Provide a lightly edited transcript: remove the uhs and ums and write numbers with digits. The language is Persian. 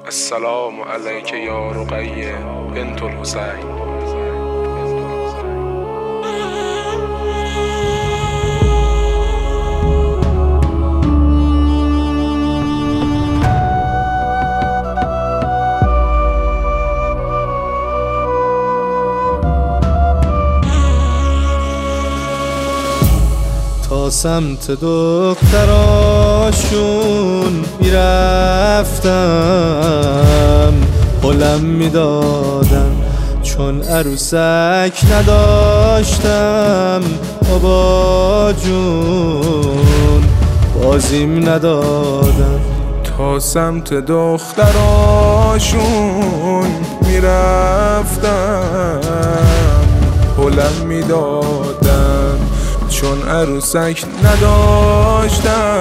السلام علیک یا رقیه بنت الحسین. تا سمت دختراشون میرفتم، حلم میدادم چون عروسک نداشتم. بابا جون بازیم ندادم. تا سمت دختراشون میرفتم، حلم میدادم چون عروسک نداشتم.